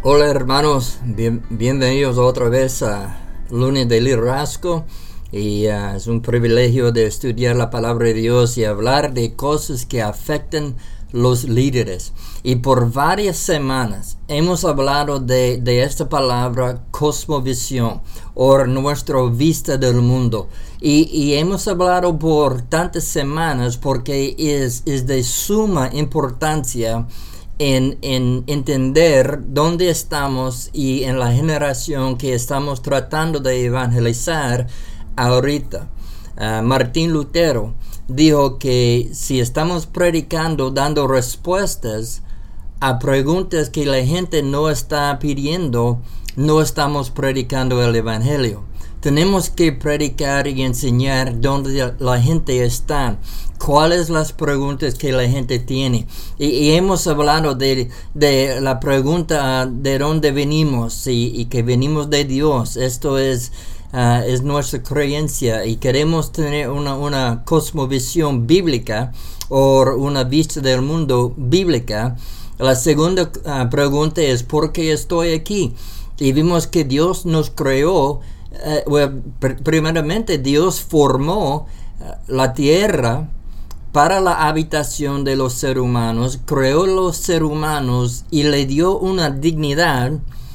Hola hermanos, bienvenidos otra vez a Lunes de Liderazgo y es un privilegio de estudiar la palabra de Dios y hablar de cosas que afectan los líderes. Y por varias semanas hemos hablado de esta palabra cosmovisión o nuestra vista del mundo. Y hemos hablado por tantas semanas porque es de suma importancia en entender dónde estamos y en la generación que estamos tratando de evangelizar ahorita. Martín Lutero dijo que si estamos predicando, dando respuestas a preguntas que la gente no está pidiendo, no estamos predicando el evangelio. Tenemos que predicar y enseñar dónde la gente está, cuáles las preguntas que la gente tiene. Y hemos hablado de la pregunta de dónde venimos y que venimos de Dios. Esto es nuestra creencia y queremos tener una cosmovisión bíblica o una vista del mundo bíblica. La segunda pregunta es ¿por qué estoy aquí? Y vimos que Dios nos creó. Primeramente Dios formó la tierra para la habitación de los seres humanos, creó los seres humanos y le dio una dignidad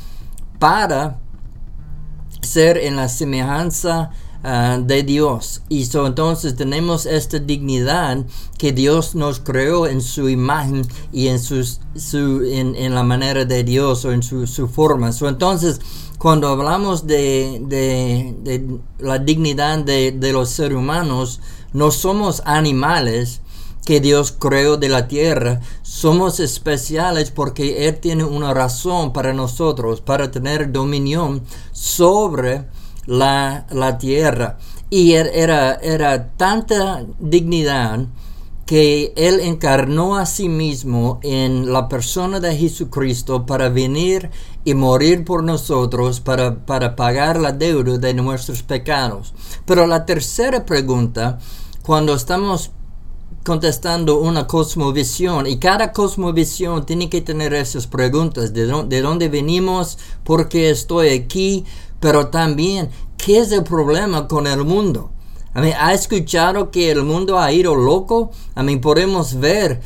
para ser en la semejanza de Dios. Y entonces tenemos esta dignidad que Dios nos creó en su imagen y en la manera de Dios o en su forma. Entonces cuando hablamos de la dignidad de los seres humanos, no somos animales que Dios creó de la tierra, somos especiales porque Él tiene una razón para nosotros, para tener dominio sobre la tierra. Y era tanta dignidad que Él encarnó a sí mismo en la persona de Jesucristo para venir y morir por nosotros, para pagar la deuda de nuestros pecados. Pero la tercera pregunta, cuando estamos contestando una cosmovisión, y cada cosmovisión tiene que tener esas preguntas, de dónde venimos, por qué estoy aquí, pero también, ¿qué es el problema con el mundo? ¿Ha escuchado que el mundo ha ido loco? Podemos ver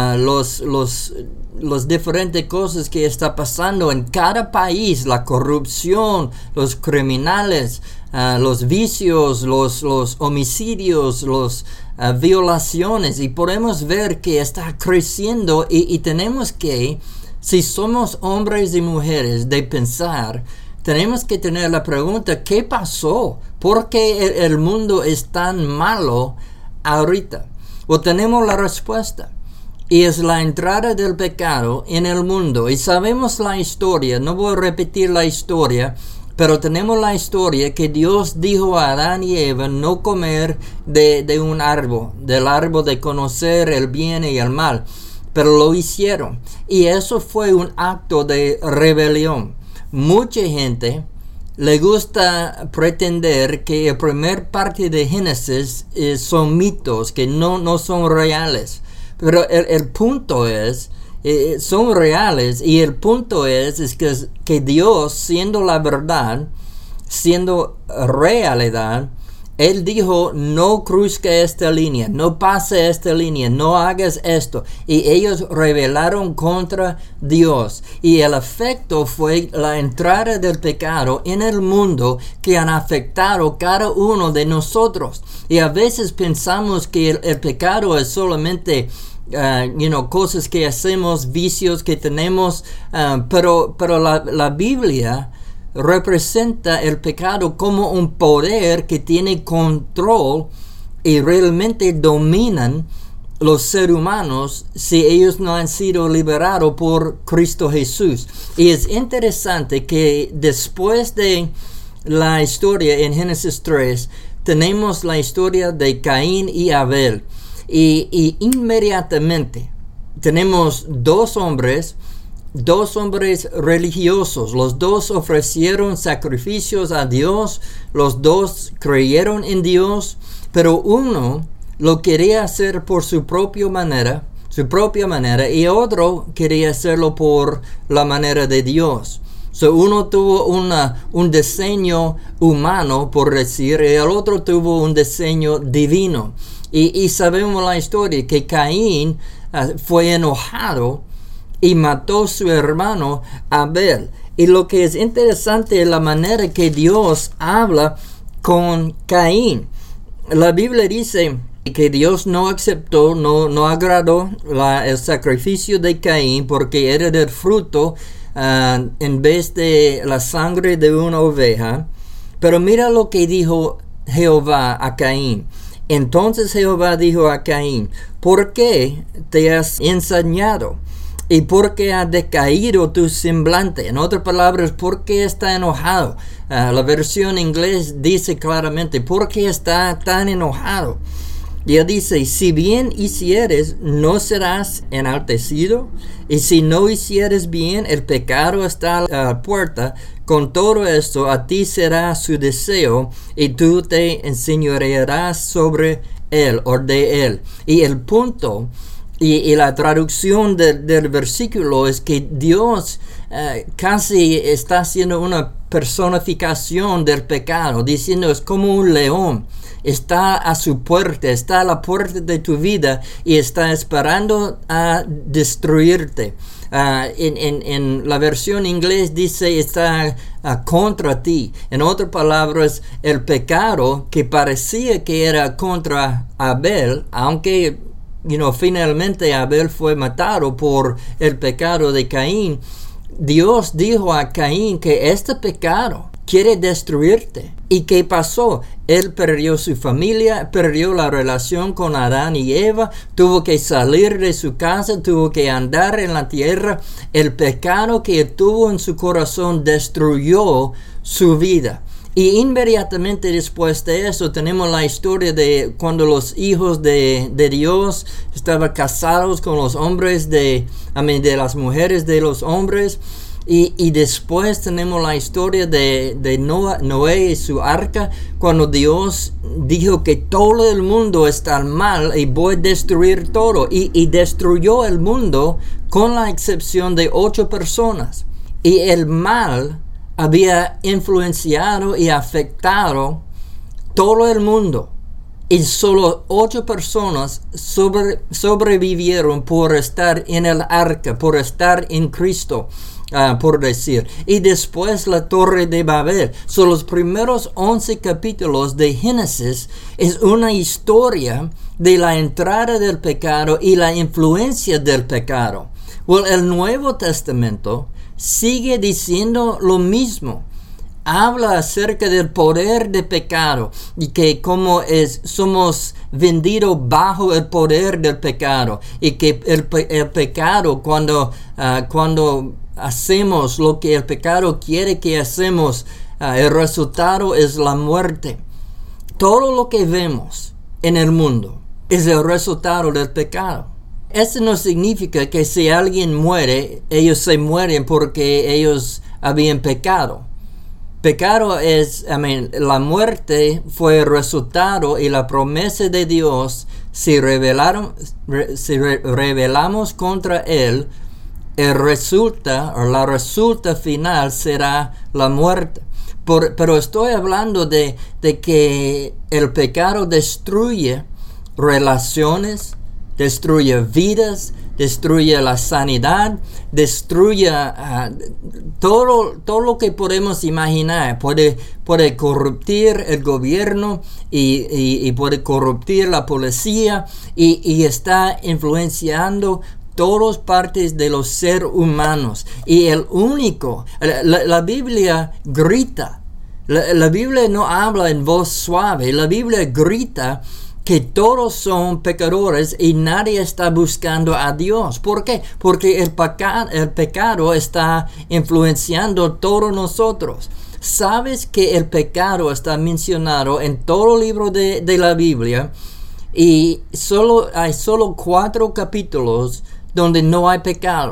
los diferentes cosas que está pasando en cada país, la corrupción, los criminales, los vicios, los homicidios, las violaciones, y podemos ver que está creciendo y tenemos que, si somos hombres y mujeres de pensar, tenemos que tener la pregunta, ¿qué pasó? ¿Por qué el mundo es tan malo ahorita? Tenemos la respuesta. Y es la entrada del pecado en el mundo. Y sabemos la historia. No voy a repetir la historia. Pero tenemos la historia que Dios dijo a Adán y Eva no comer de un árbol. Del árbol de conocer el bien y el mal. Pero lo hicieron. Y eso fue un acto de rebelión. Mucha gente le gusta pretender que la primera parte de Génesis son mitos, que no son reales. Pero el punto es, son reales, y el punto es que Dios, siendo la verdad, siendo realidad, Él dijo, no cruce esta línea, no pase esta línea, no hagas esto. Y ellos rebelaron contra Dios. Y el efecto fue la entrada del pecado en el mundo que han afectado cada uno de nosotros. Y a veces pensamos que el pecado es solamente cosas que hacemos, vicios que tenemos, pero la Biblia representa el pecado como un poder que tiene control y realmente dominan los seres humanos si ellos no han sido liberados por Cristo Jesús. Y es interesante que después de la historia en Génesis 3 tenemos la historia de Caín y Abel, y inmediatamente tenemos dos hombres religiosos. Los dos ofrecieron sacrificios a Dios, los dos creyeron en Dios, pero uno lo quería hacer por su propia manera, su propia manera, y otro quería hacerlo por la manera de Dios. So, uno tuvo un diseño humano, por decir, y el otro tuvo un diseño divino. Y sabemos la historia, que Caín fue enojado y mató a su hermano Abel. Y lo que es interesante es la manera que Dios habla con Caín. La Biblia dice que Dios no aceptó, no agradó el sacrificio de Caín, porque era del fruto en vez de la sangre de una oveja. Pero mira lo que dijo Jehová a Caín. Entonces Jehová dijo a Caín: ¿por qué te has ensañado? ¿Y por qué ha decaído tu semblante? En otras palabras, ¿por qué está enojado? La versión en inglés dice claramente: ¿por qué está tan enojado? Y él dice: si bien hicieres, no serás enaltecido, y si no hicieres bien, el pecado está a la puerta. Con todo esto, a ti será su deseo, y tú te enseñorearás sobre él o de él. Y el punto y la traducción del versículo es que Dios casi está haciendo una personificación del pecado, diciendo: es como un león. Está a su puerta, está a la puerta de tu vida y está esperando a destruirte. En la versión inglés dice: está contra ti. En otras palabras, el pecado que parecía que era contra Abel, aunque finalmente Abel fue matado por el pecado de Caín, Dios dijo a Caín que este pecado quiere destruirte. ¿Y qué pasó? Él perdió su familia, perdió la relación con Adán y Eva, tuvo que salir de su casa, tuvo que andar en la tierra. El pecado que tuvo en su corazón destruyó su vida. Y inmediatamente después de eso tenemos la historia de cuando los hijos de Dios estaban casados con los hombres de las mujeres de los hombres. Y después tenemos la historia de Noé y su arca, cuando Dios dijo que todo el mundo está mal y voy a destruir todo. Y destruyó el mundo con la excepción de 8 personas. Y el mal había influenciado y afectado todo el mundo. Y solo 8 personas sobrevivieron por estar en el arca, por estar en Cristo. Por decir. Y después la Torre de Babel. Son los primeros 11 capítulos de Génesis. Es una historia de la entrada del pecado y la influencia del pecado. Well, el Nuevo Testamento sigue diciendo lo mismo. Habla acerca del poder del pecado y que somos vendidos bajo el poder del pecado, y que el pecado cuando hacemos lo que el pecado quiere que hacemos, el resultado es la muerte. Todo lo que vemos en el mundo es el resultado del pecado. Eso no significa que si alguien muere, ellos se mueren porque ellos habían pecado. Pecado es, la muerte fue el resultado y la promesa de Dios. Si rebelamos contra Él, la resulta final será la muerte. Pero estoy hablando de que el pecado destruye relaciones, destruye vidas, destruye la sanidad, destruye todo lo que podemos imaginar. Puede corruptir el gobierno y puede corruptir la policía y está influenciando todas partes de los seres humanos. Y la Biblia grita. La Biblia no habla en voz suave. La Biblia grita que todos son pecadores y nadie está buscando a Dios. ¿Por qué? Porque el pecado está influenciando a todos nosotros. ¿Sabes que el pecado está mencionado en todo el libro de la Biblia? Y hay solo 4 capítulos donde no hay pecado.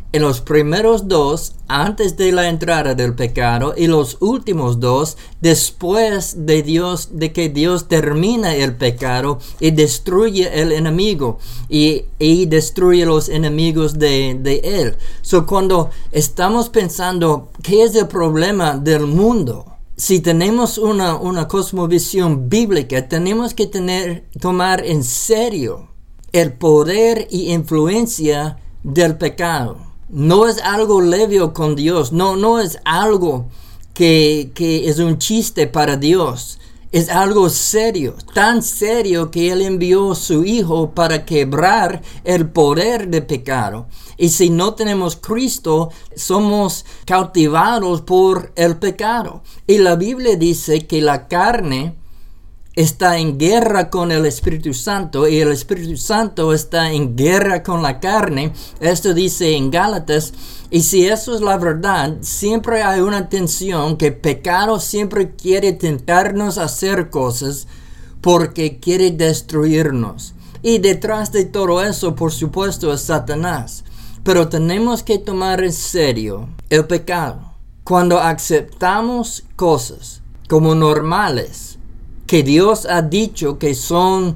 En los primeros dos, antes de la entrada del pecado, y los últimos dos, después de que Dios termina el pecado y destruye el enemigo y destruye los enemigos de él. So, cuando estamos pensando, ¿qué es el problema del mundo? Si tenemos una cosmovisión bíblica, tenemos que tomar en serio el poder y influencia del pecado. No es algo leve con Dios, no es algo que es un chiste para Dios. Es algo serio, tan serio que Él envió a su Hijo para quebrar el poder del pecado. Y si no tenemos Cristo, somos cautivados por el pecado. Y la Biblia dice que la carne está en guerra con el Espíritu Santo y el Espíritu Santo está en guerra con la carne. Esto dice en Gálatas. Y si eso es la verdad, siempre hay una tensión que el pecado siempre quiere tentarnos a hacer cosas porque quiere destruirnos. Y detrás de todo eso, por supuesto, es Satanás. Pero tenemos que tomar en serio el pecado. Cuando aceptamos cosas como normales, que Dios ha dicho que son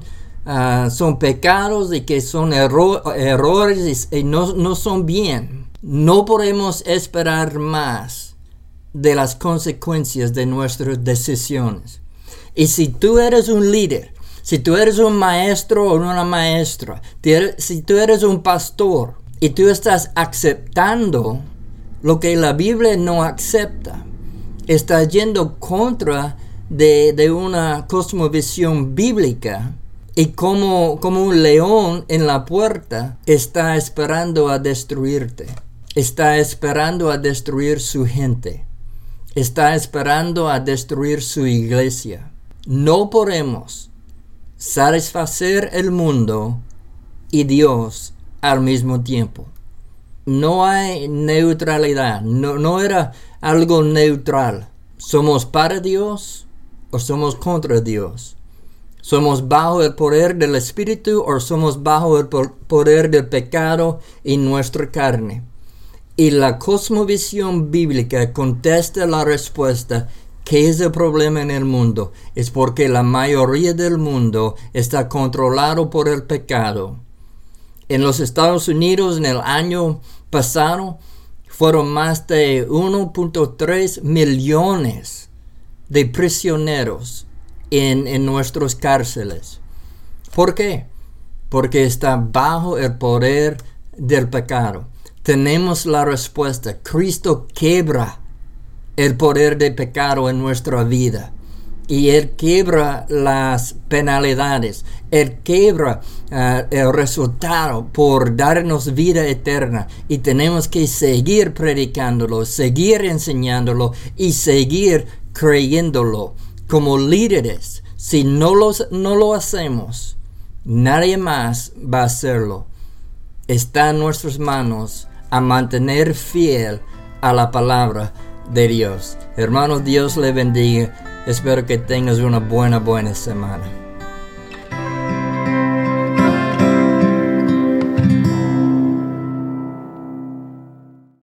pecados y que son errores y no son bien, no podemos esperar más de las consecuencias de nuestras decisiones. Y si tú eres un líder, si tú eres un maestro o una maestra, si tú eres un pastor y tú estás aceptando lo que la Biblia no acepta, estás yendo contra de una cosmovisión bíblica y como un león en la puerta está esperando a destruirte, está esperando a destruir su gente, está esperando a destruir su iglesia. No podemos satisfacer el mundo y Dios al mismo tiempo. No hay neutralidad, no era algo neutral. ¿Somos para Dios o somos contra Dios? ¿Somos bajo el poder del Espíritu o somos bajo el poder del pecado y nuestra carne? Y la cosmovisión bíblica contesta la respuesta: ¿qué es el problema en el mundo? Es porque la mayoría del mundo está controlado por el pecado. En los Estados Unidos, en el año pasado, fueron más de 1.3 millones de prisioneros en nuestras cárceles. ¿Por qué? Porque está bajo el poder del pecado. Tenemos la respuesta. Cristo quebra el poder del pecado en nuestra vida. Y Él quebra las penalidades. Él quebra el resultado por darnos vida eterna. Y tenemos que seguir predicándolo, seguir enseñándolo y seguir creyéndolo. Como líderes, si no lo hacemos, nadie más va a hacerlo. Está en nuestras manos a mantener fiel a la palabra de Dios. Hermanos, Dios le bendiga. Espero que tengas una buena semana.